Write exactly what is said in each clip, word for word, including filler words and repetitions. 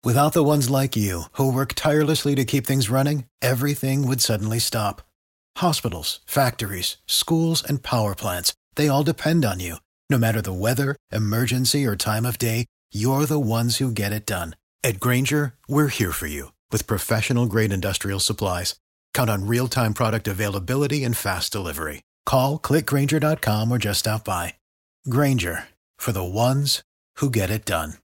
Without the ones like you, who work tirelessly to keep things running, everything would suddenly stop. Hospitals, factories, schools, and power plants, they all depend on you. No matter the weather, emergency, or time of day, you're the ones who get it done. At Grainger, we're here for you with professional-grade industrial supplies. Count on real-time product availability and fast delivery. Call, click Grainger dot com, or just stop by. Grainger, for the ones who get it done.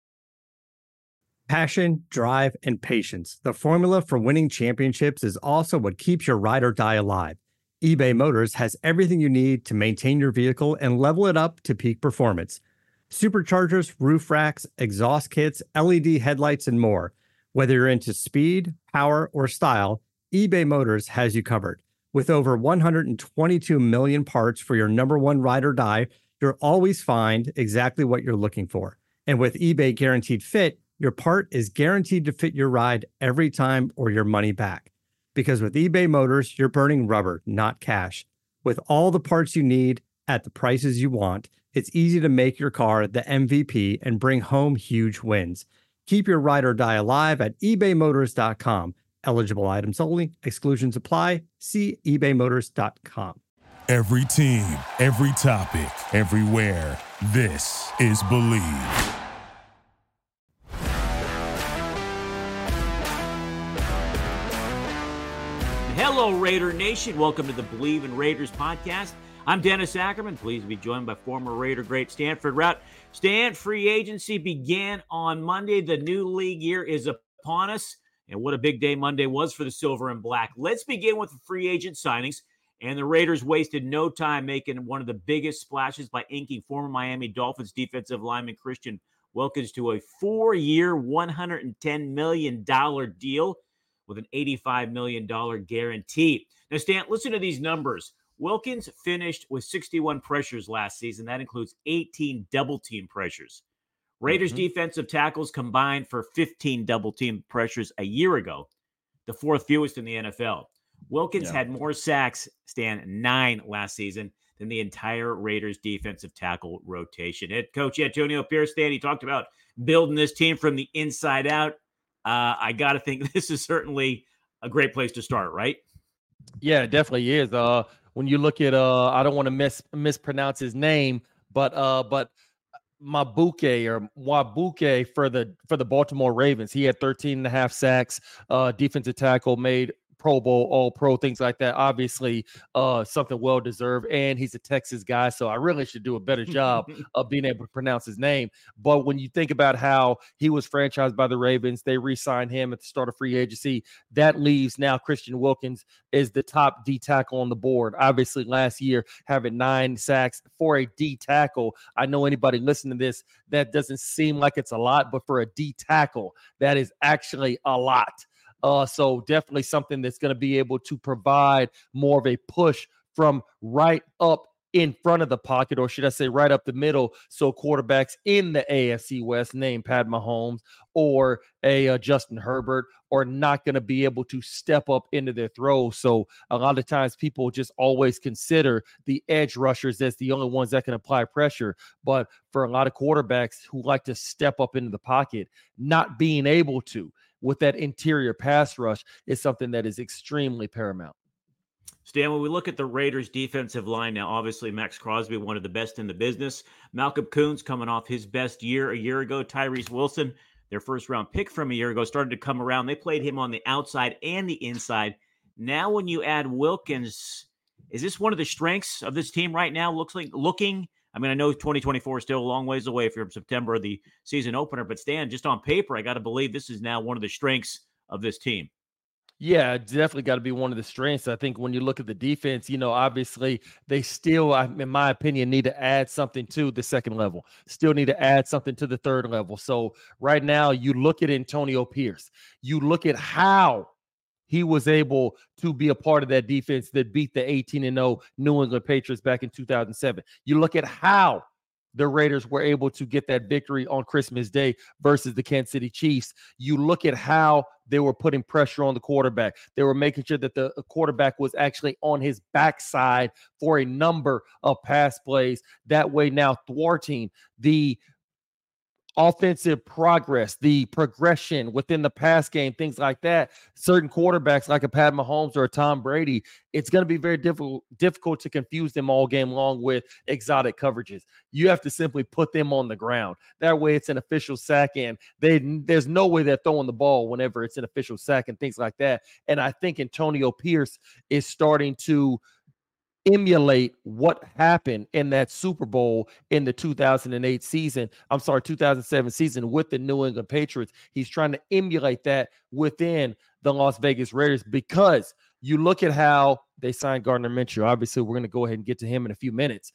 Passion, drive, and patience. The formula for winning championships is also what keeps your ride or die alive. eBay Motors has everything you need to maintain your vehicle and level it up to peak performance. Superchargers, roof racks, exhaust kits, L E D headlights, and more. Whether you're into speed, power, or style, eBay Motors has you covered. With over one hundred twenty-two million parts for your number one ride or die, you'll always find exactly what you're looking for. And with eBay Guaranteed Fit, your part is guaranteed to fit your ride every time or your money back. Because with eBay Motors, you're burning rubber, not cash. With all the parts you need at the prices you want, it's easy to make your car the M V P and bring home huge wins. Keep your ride or die alive at ebay motors dot com. Eligible items only. Exclusions apply. See ebay motors dot com. Every team, every topic, everywhere. This is Believe. Hello, Raider Nation. Welcome to the Believe in Raiders podcast. I'm Dennis Ackerman, pleased to be joined by former Raider great Stanford Routt. Stan, free agency began on Monday. The new league year is upon us, and what a big day Monday was for the Silver and Black. Let's begin with the free agent signings, and the Raiders wasted no time making one of the biggest splashes by inking former Miami Dolphins defensive lineman Christian Wilkins to a four-year, one hundred ten million dollars deal with an eighty-five million dollars guarantee. Now, Stan, listen to these numbers. Wilkins finished with sixty-one pressures last season. That includes eighteen double-team pressures. Raiders mm-hmm. defensive tackles combined for fifteen double-team pressures a year ago, the fourth fewest in the N F L. Wilkins yeah. had more sacks, Stan, nine last season, than the entire Raiders defensive tackle rotation. Head coach Antonio Pierce, Stan, he talked about building this team from the inside out. Uh, I got to think this is certainly a great place to start, right? Yeah, it definitely is. Uh, when you look at, uh, I don't want to mis- mispronounce his name, but uh, but Mabuke or Wabuke for the for the Baltimore Ravens, he had thirteen and a half sacks. Uh, defensive tackle, made Pro Bowl, All Pro, things like that. Obviously, uh, something well deserved. And he's a Texas guy, so I really should do a better job of being able to pronounce his name. But when you think about how he was franchised by the Ravens, they re-signed him at the start of free agency. That leaves now Christian Wilkins is the top D tackle on the board. Obviously, last year having nine sacks for a D tackle. I know anybody listening to this, that doesn't seem like it's a lot, but for a D tackle, that is actually a lot. Uh, so definitely something that's going to be able to provide more of a push from right up in front of the pocket, or should I say right up the middle, so quarterbacks in the A F C West, named Pat Mahomes or a uh, Justin Herbert, are not going to be able to step up into their throws. So a lot of times people just always consider the edge rushers as the only ones that can apply pressure. But for a lot of quarterbacks who like to step up into the pocket, not being able to with that interior pass rush is something that is extremely paramount. Stan, when we look at the Raiders defensive line now, obviously Max Crosby, one of the best in the business. Malcolm Koonce coming off his best year a year ago. Tyrese Wilson, their first round pick from a year ago, started to come around. They played him on the outside and the inside. Now when you add Wilkins, is this one of the strengths of this team right now? Looks like looking, I mean, I know twenty twenty-four is still a long ways away from September, the season opener, but Stan, just on paper, I got to believe this is now one of the strengths of this team. Yeah, definitely got to be one of the strengths. I think when you look at the defense, you know, obviously they still, in my opinion, need to add something to the second level, still need to add something to the third level. So right now you look at Antonio Pierce, you look at how he was able to be a part of that defense that beat the eighteen and oh New England Patriots back in two thousand seven. You look at how the Raiders were able to get that victory on Christmas Day versus the Kansas City Chiefs. You look at how they were putting pressure on the quarterback. They were making sure that the quarterback was actually on his backside for a number of pass plays. That way now thwarting the offensive progress, the progression within the pass game, things like that. Certain quarterbacks like a Pat Mahomes or a Tom Brady, it's going to be very difficult, difficult to confuse them all game long with exotic coverages. You have to simply put them on the ground. That way it's an official sack, and they, there's no way they're throwing the ball whenever it's an official sack and things like that. And I think Antonio Pierce is starting to emulate what happened in that Super Bowl in the two thousand eight season. I'm sorry, two thousand seven season with the New England Patriots. He's trying to emulate that within the Las Vegas Raiders, because you look at how they signed Gardner Minshew. Obviously, we're going to go ahead and get to him in a few minutes.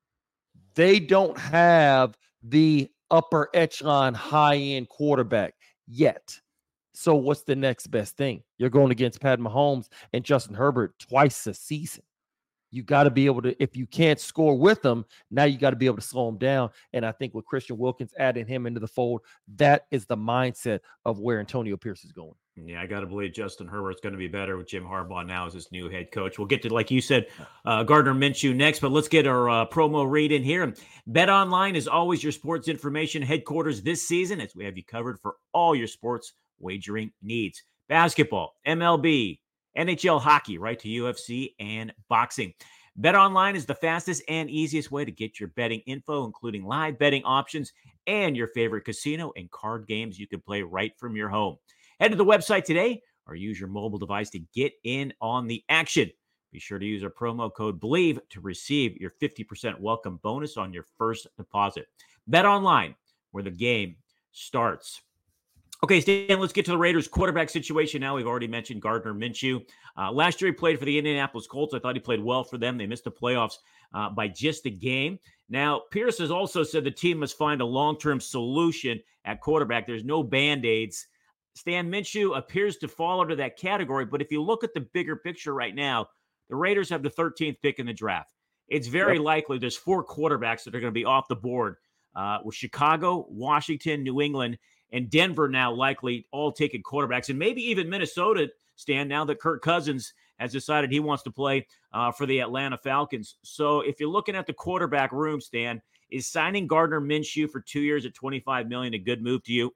They don't have the upper echelon high-end quarterback yet. So what's the next best thing? You're going against Pat Mahomes and Justin Herbert twice a season. You got to be able to, if you can't score with them, now you got to be able to slow them down. And I think with Christian Wilkins adding him into the fold, that is the mindset of where Antonio Pierce is going. Yeah, I got to believe Justin Herbert's going to be better with Jim Harbaugh now as his new head coach. We'll get to, like you said, uh, Gardner Minshew next, but let's get our uh, promo read in here. BetOnline is always your sports information headquarters this season, as we have you covered for all your sports wagering needs. Basketball, M L B, N H L hockey, right to U F C and boxing. BetOnline is the fastest and easiest way to get your betting info, including live betting options and your favorite casino and card games you can play right from your home. Head to the website today or use your mobile device to get in on the action. Be sure to use our promo code BELIEVE to receive your fifty percent welcome bonus on your first deposit. BetOnline, where the game starts. Okay, Stan, let's get to the Raiders quarterback situation now. We've already mentioned Gardner Minshew. Uh, last year he played for the Indianapolis Colts. I thought he played well for them. They missed the playoffs uh, by just a game. Now, Pierce has also said the team must find a long-term solution at quarterback. There's no Band-Aids. Stan, Minshew appears to fall under that category, but if you look at the bigger picture right now, the Raiders have the thirteenth pick in the draft. It's very yep. likely there's four quarterbacks that are going to be off the board uh, with Chicago, Washington, New England, and Denver now likely all taking quarterbacks, and maybe even Minnesota, Stan, now that Kirk Cousins has decided he wants to play uh, for the Atlanta Falcons. So if you're looking at the quarterback room, Stan, is signing Gardner Minshew for two years at twenty-five million dollars a good move to you?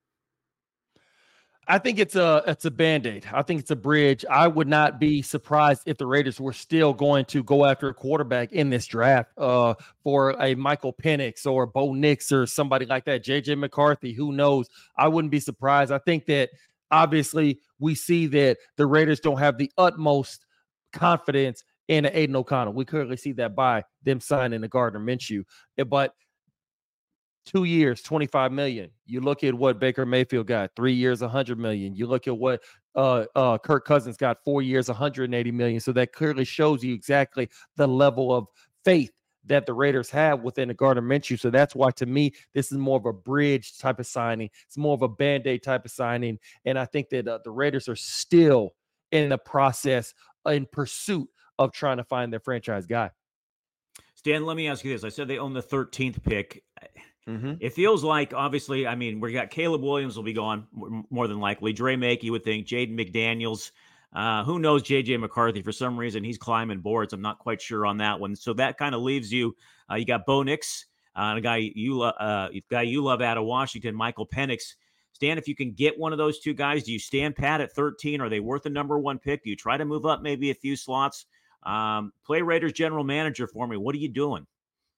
I think it's a it's a Band-Aid. I think it's a bridge. I would not be surprised if the Raiders were still going to go after a quarterback in this draft uh, for a Michael Penix or Bo Nix or somebody like that, J J McCarthy, who knows? I wouldn't be surprised. I think that obviously we see that the Raiders don't have the utmost confidence in Aiden O'Connell. We clearly see that by them signing the Gardner Minshew. But two years, twenty-five million. You look at what Baker Mayfield got, three years, one hundred million. You look at what uh, uh, Kirk Cousins got, four years, one hundred eighty million. So that clearly shows you exactly the level of faith that the Raiders have within the Gardner Minshew. So that's why, to me, this is more of a bridge type of signing. It's more of a Band-Aid type of signing. And I think that uh, the Raiders are still in the process, in pursuit of trying to find their franchise guy. Stan, let me ask you this. I said they own the thirteenth pick. Mm-hmm. It feels like, obviously, I mean, we got Caleb Williams will be gone more than likely. Dre Make, you would think. Jaden McDaniels. Uh, who knows J J McCarthy? For some reason, he's climbing boards. I'm not quite sure on that one. So that kind of leaves you. Uh, you got Bo Nix, uh, a guy you, lo- uh, guy you love out of Washington, Michael Penix. Stan, if you can get one of those two guys, do you stand pat at thirteen? Are they worth the number one pick? Do you try to move up maybe a few slots? Um, play Raiders general manager for me. What are you doing?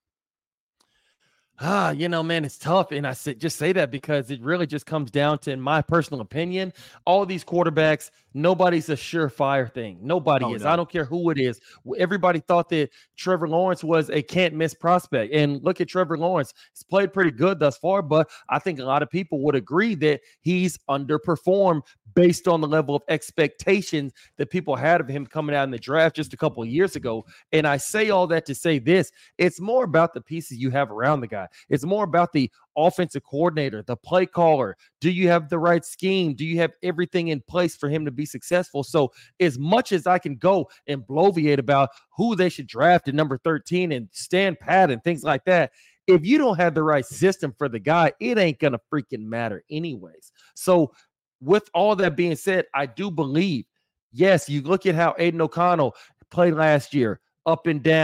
Ah, you know, man, it's tough. And I said, just say that because it really just comes down to, in my personal opinion, all these quarterbacks, nobody's a surefire thing. Nobody oh, is. No. I don't care who it is. Everybody thought that Trevor Lawrence was a can't miss prospect. And look at Trevor Lawrence. He's played pretty good thus far, but I think a lot of people would agree that he's underperformed based on the level of expectations that people had of him coming out in the draft just a couple of years ago. And I say all that to say this, it's more about the pieces you have around the guy. It's more about the offensive coordinator, the play caller. Do you have the right scheme? Do you have everything in place for him to be successful? So as much as I can go and bloviate about who they should draft at number thirteen and stand pat and things like that, if you don't have the right system for the guy, it ain't going to freaking matter anyways. So with all that being said, I do believe, yes, you look at how Aiden O'Connell played last year, up and down,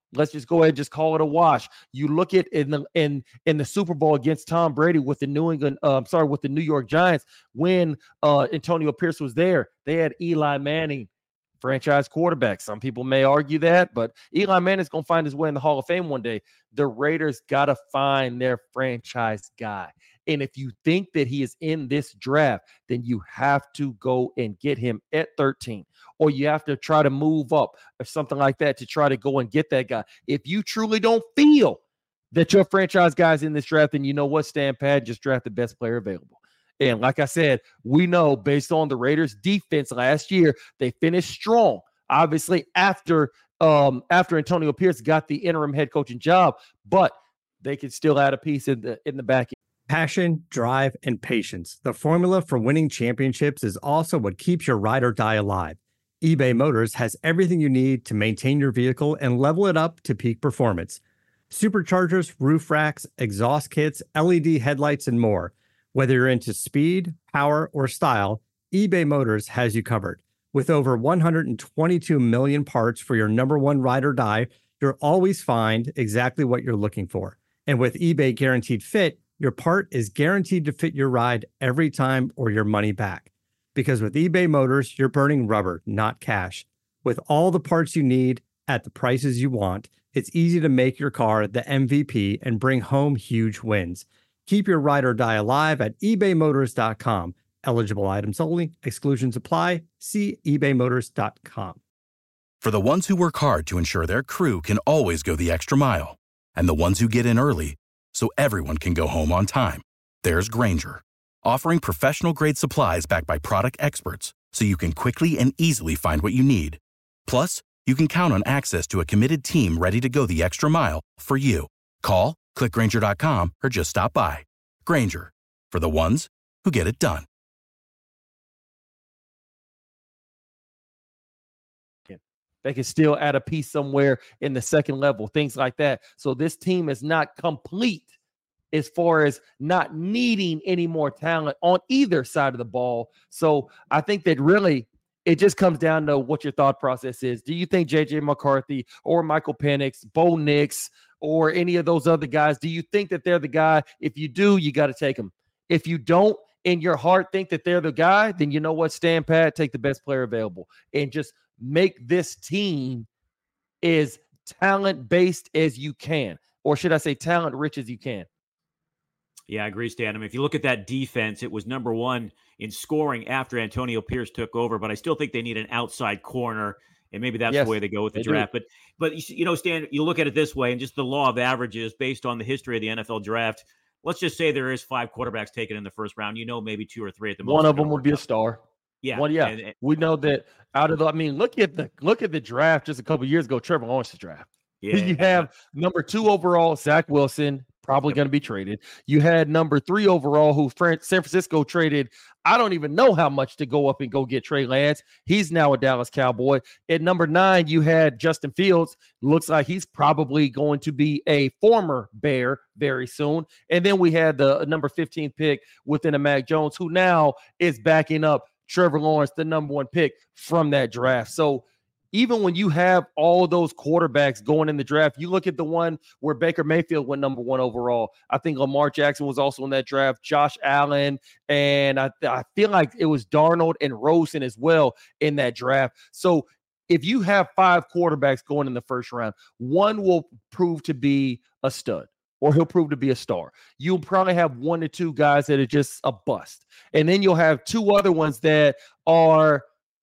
Let's just go ahead and just call it a wash. You look at in the in in the Super Bowl against Tom Brady with the New England, uh, I'm sorry, with the New York Giants when uh, Antonio Pierce was there. They had Eli Manning, franchise quarterback. Some people may argue that, but Eli Manning's going to find his way in the Hall of Fame one day. The Raiders got to find their franchise guy. And if you think that he is in this draft, then you have to go and get him at thirteen, or you have to try to move up or something like that to try to go and get that guy. If you truly don't feel that your franchise guy's in this draft, then you know what, stand pat, just draft the best player available. And like I said, we know based on the Raiders defense last year, they finished strong. Obviously, after um, after Antonio Pierce got the interim head coaching job, but they could still add a piece in the in the back end. Passion, drive, and patience. The formula for winning championships is also what keeps your ride or die alive. eBay Motors has everything you need to maintain your vehicle and level it up to peak performance. Superchargers, roof racks, exhaust kits, L E D headlights, and more. Whether you're into speed, power, or style, eBay Motors has you covered. With over one hundred twenty-two million parts for your number one ride or die, you'll always find exactly what you're looking for. And with eBay Guaranteed Fit, your part is guaranteed to fit your ride every time or your money back. Because with eBay Motors, you're burning rubber, not cash. With all the parts you need at the prices you want, it's easy to make your car the M V P and bring home huge wins. Keep your ride or die alive at ebay motors dot com. Eligible items only. Exclusions apply. See ebay motors dot com. For the ones who work hard to ensure their crew can always go the extra mile, and the ones who get in early so everyone can go home on time, there's Grainger, offering professional-grade supplies backed by product experts so you can quickly and easily find what you need. Plus, you can count on access to a committed team ready to go the extra mile for you. Call, click Grainger dot com, or just stop by. Grainger, for the ones who get it done. They can still add a piece somewhere in the second level, things like that. So this team is not complete as far as not needing any more talent on either side of the ball. So I think that really it just comes down to what your thought process is. Do you think J J McCarthy or Michael Penix, Bo Nix, or any of those other guys, do you think that they're the guy? If you do, you got to take them. If you don't, in your heart think that they're the guy, then you know what, stand pat, take the best player available, and just make this team as talent-based as you can, or should I say talent-rich as you can. Yeah, I agree, Stan. I mean, if you look at that defense, it was number one in scoring after Antonio Pierce took over, but I still think they need an outside corner, and maybe that's yes, the way they go with the draft. Do. But, but you know, Stan, you look at it this way, and just the law of averages based on the history of the N F L draft, let's just say there is five quarterbacks taken in the first round. You know, maybe two or three at the most. One of them would be a star. Yeah, well, yeah, and, and, we know that out of the. I mean, look at the look at the draft just a couple of years ago. Trevor Lawrence's draft. Yeah, you have number two overall, Zach Wilson, probably going to be traded. You had number three overall, who San Francisco traded. I don't even know how much to go up and go get Trey Lance. He's now a Dallas Cowboy. At number nine, you had Justin Fields. Looks like he's probably going to be a former Bear very soon. And then we had the number fifteen pick within a Mac Jones, who now is backing up Trevor Lawrence, the number one pick from that draft. So even when you have all those quarterbacks going in the draft, you look at the one where Baker Mayfield went number one overall. I think Lamar Jackson was also in that draft, Josh Allen, and I, I feel like it was Darnold and Rosen as well in that draft. So if you have five quarterbacks going in the first round, one will prove to be a stud, or he'll prove to be a star. You'll probably have one or two guys that are just a bust. And then you'll have two other ones that are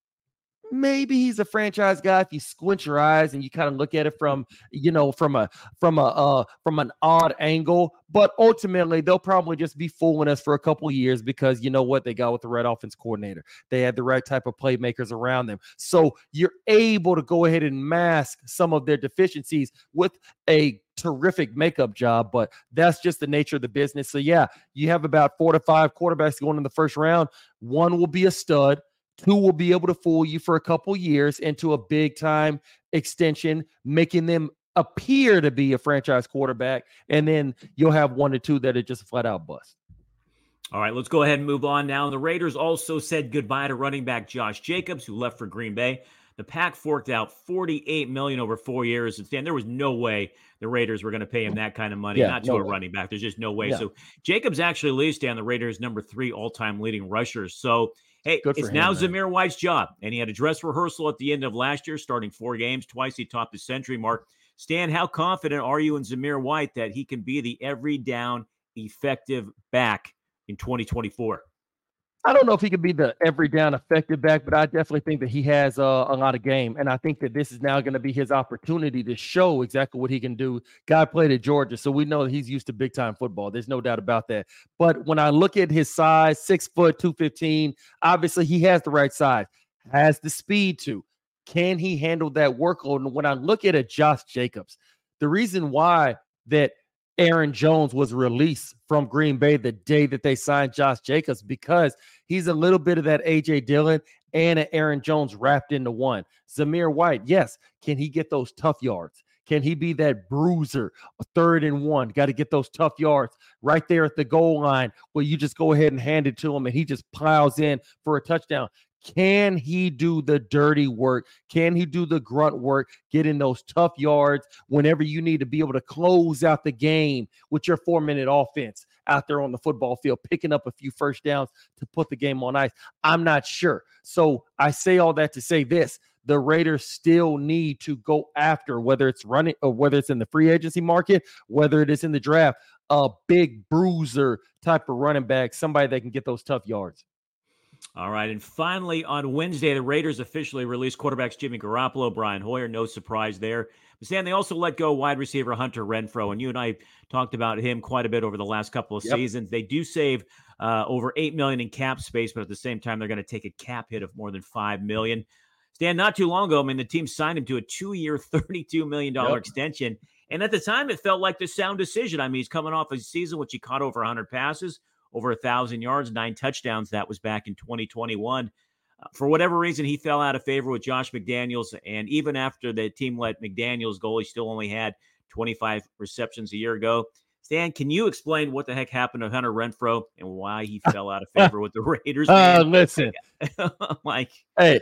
maybe he's a franchise guy if you squint your eyes and you kind of look at it from, you know, from a from a uh, from an odd angle. But ultimately, they'll probably just be fooling us for a couple of years because you know what they got with the right offense coordinator. They had the right type of playmakers around them. So you're able to go ahead and mask some of their deficiencies with a terrific makeup job, but that's just the nature of the business. So yeah, you have about four to five quarterbacks going in the first round. One will be a stud. Two will be able to fool you for a couple years into a big time extension, making them appear to be a franchise quarterback. And then you'll have one or two that are just a flat out bust. All right, let's go ahead and move on now. The Raiders also said goodbye to running back Josh Jacobs, who left for Green Bay. The Pack forked out forty-eight million dollars over four years. And Stan, there was no way the Raiders were going to pay him that kind of money, Yeah, not to no a way. running back. There's just no way. Yeah. So Jacobs actually leads Stan, the Raiders' number three all-time leading rushers. So, hey, Good for it's him, now man. Zamir White's job. And he had a dress rehearsal at the end of last year, starting four games. Twice he topped the century mark. Stan, how confident are you in Zamir White that he can be the every down effective back in twenty twenty-four? I don't know if he could be the every down effective back, but I definitely think that he has uh, a lot of game. And I think that this is now going to be his opportunity to show exactly what he can do. Guy played at Georgia, so we know that he's used to big time football. There's no doubt about that. But when I look at his size, six foot, two fifteen, obviously he has the right size, has the speed to. Can he handle that workload? And when I look at a Josh Jacobs, the reason why that Aaron Jones was released from Green Bay the day that they signed Josh Jacobs, because he's a little bit of that A J Dillon and an Aaron Jones wrapped into one. Zamir White, yes. Can he get those tough yards? Can he be that bruiser, a third and one? Got to get those tough yards right there at the goal line where you just go ahead and hand it to him and he just piles in for a touchdown. Can he do the dirty work? Can he do the grunt work, getting those tough yards whenever you need to be able to close out the game with your four-minute offense out there on the football field, picking up a few first downs to put the game on ice? I'm not sure. So I say all that to say this. The Raiders still need to go after, whether it's running or whether it's in the free agency market, whether it is in the draft, a big bruiser type of running back, somebody that can get those tough yards. All right, and finally on Wednesday, the Raiders officially released quarterbacks Jimmy Garoppolo, Brian Hoyer. No surprise there. But Stan, they also let go wide receiver Hunter Renfrow, and you and I talked about him quite a bit over the last couple of yep. seasons. They do save uh, over eight million dollars in cap space, but at the same time, they're going to take a cap hit of more than five million dollars. Stan, not too long ago, I mean, the team signed him to a two-year, thirty-two million dollars yep. extension, and at the time, it felt like the sound decision. I mean, he's coming off a season which he caught over one hundred passes, over one thousand yards, nine touchdowns. That was back in twenty twenty-one. Uh, for whatever reason, he fell out of favor with Josh McDaniels. And even after the team let McDaniels go, he still only had twenty-five receptions a year ago. Stan, can you explain what the heck happened to Hunter Renfrow and why he fell out of favor with the Raiders? Uh, listen. like, hey.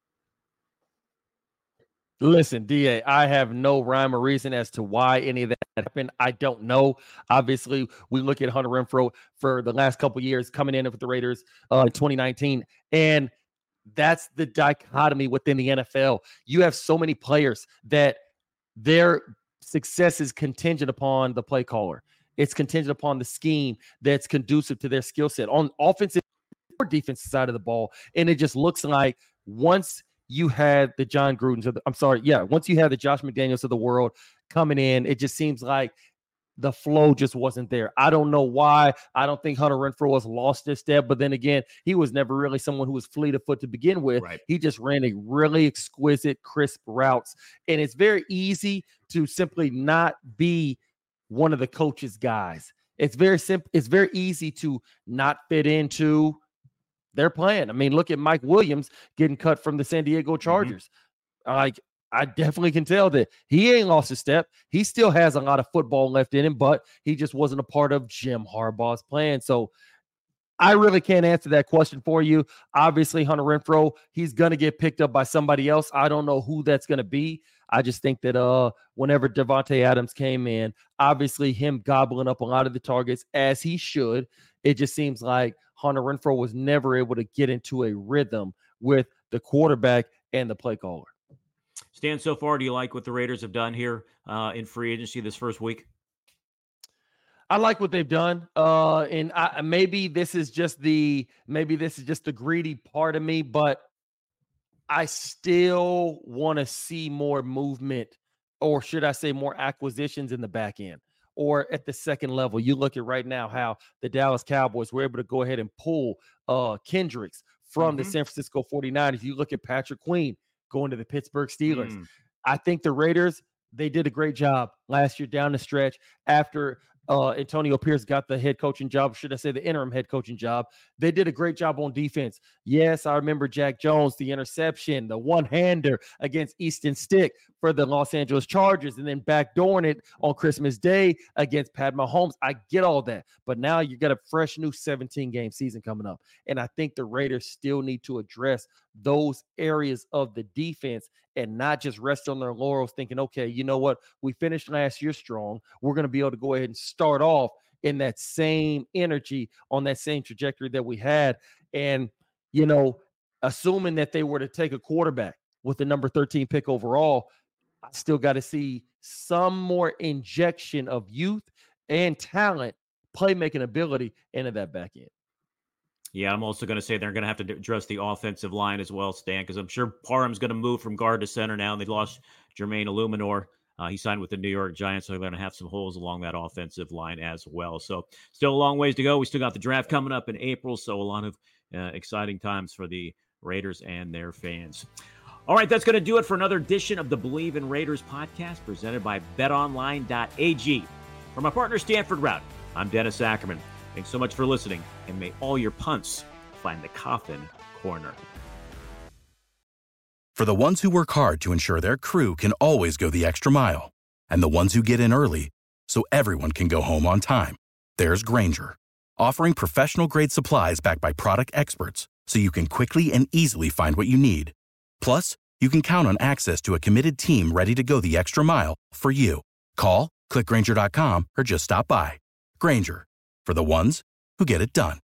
Listen, D A, I have no rhyme or reason as to why any of that happened. I don't know. Obviously, we look at Hunter Renfrow for the last couple of years coming in with the Raiders uh, in twenty nineteen, and that's the dichotomy within the N F L. You have so many players that their success is contingent upon the play caller. It's contingent upon the scheme that's conducive to their skill set on offensive or defensive side of the ball, and it just looks like once you had the John Grudens, of the, I'm sorry, yeah, once you had the Josh McDaniels of the world coming in, it just seems like the flow just wasn't there. I don't know why. I don't think Hunter Renfrow has lost his step, but then again, he was never really someone who was fleet of foot to begin with. Right. He just ran a really exquisite, crisp routes, and it's very easy to simply not be one of the coach's guys. It's very simple. It's very easy to not fit into their plan. I mean, look at Mike Williams getting cut from the San Diego Chargers. Mm-hmm. Like, I definitely can tell that he ain't lost his step. He still has a lot of football left in him, but he just wasn't a part of Jim Harbaugh's plan. So I really can't answer that question for you. Obviously, Hunter Renfrow, he's going to get picked up by somebody else. I don't know who that's going to be. I just think that uh, whenever Davante Adams came in, obviously him gobbling up a lot of the targets as he should, it just seems like Hunter Renfrow was never able to get into a rhythm with the quarterback and the play caller. Stan, so far, do you like what the Raiders have done here uh, in free agency this first week? I like what they've done, uh, and I, maybe this is just the maybe this is just the greedy part of me, but I still want to see more movement, or should I say, more acquisitions in the back end or at the second level. You look at right now how the Dallas Cowboys were able to go ahead and pull uh, Kendricks from mm-hmm. the San Francisco forty-niners. You look at Patrick Queen going to the Pittsburgh Steelers. Mm. I think the Raiders, they did a great job last year down the stretch after uh, Antonio Pierce got the head coaching job, should I say the interim head coaching job. They did a great job on defense. Yes, I remember Jack Jones, the interception, the one-hander against Easton Stick for the Los Angeles Chargers, and then backdooring it on Christmas Day against Pat Mahomes. I get all that, but now you got a fresh new seventeen-game season coming up, and I think the Raiders still need to address those areas of the defense and not just rest on their laurels thinking, okay, you know what? We finished last year strong. We're going to be able to go ahead and start off in that same energy on that same trajectory that we had. And, you know, assuming that they were to take a quarterback with the number thirteen pick overall, I still got to see some more injection of youth and talent, playmaking ability into that back end. Yeah, I'm also going to say they're going to have to address the offensive line as well, Stan, because I'm sure Parham's going to move from guard to center now, and they lost Jermaine Illuminor. Uh, he signed with the New York Giants, so they're going to have some holes along that offensive line as well. So still a long ways to go. We still got the draft coming up in April, so a lot of uh, exciting times for the Raiders and their fans. All right, that's going to do it for another edition of the Believe in Raiders podcast presented by bet online dot a g. For my partner, Stanford Routt, I'm Dennis Ackerman. Thanks so much for listening, and may all your punts find the coffin corner. For the ones who work hard to ensure their crew can always go the extra mile, and the ones who get in early so everyone can go home on time, there's Grainger, offering professional-grade supplies backed by product experts so you can quickly and easily find what you need. Plus, you can count on access to a committed team ready to go the extra mile for you. Call, click Grainger dot com, or just stop by. Grainger, for the ones who get it done.